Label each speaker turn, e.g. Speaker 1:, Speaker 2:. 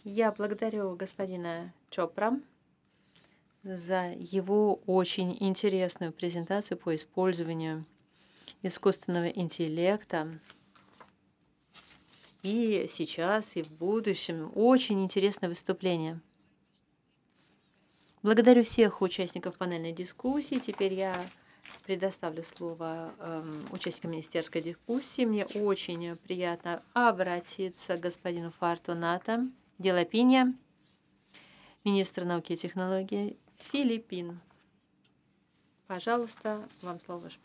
Speaker 1: Я благодарю господина Чопра за его очень интересную презентацию по использованию искусственного интеллекта. И сейчас, и в будущем. Очень интересное выступление. Благодарю всех участников панельной дискуссии. Теперь я предоставлю слово участникам министерской дискуссии. Мне очень приятно обратиться к господину Фортунато Делапинья, министр науки и технологий Филиппин. Пожалуйста, вам слово, ваше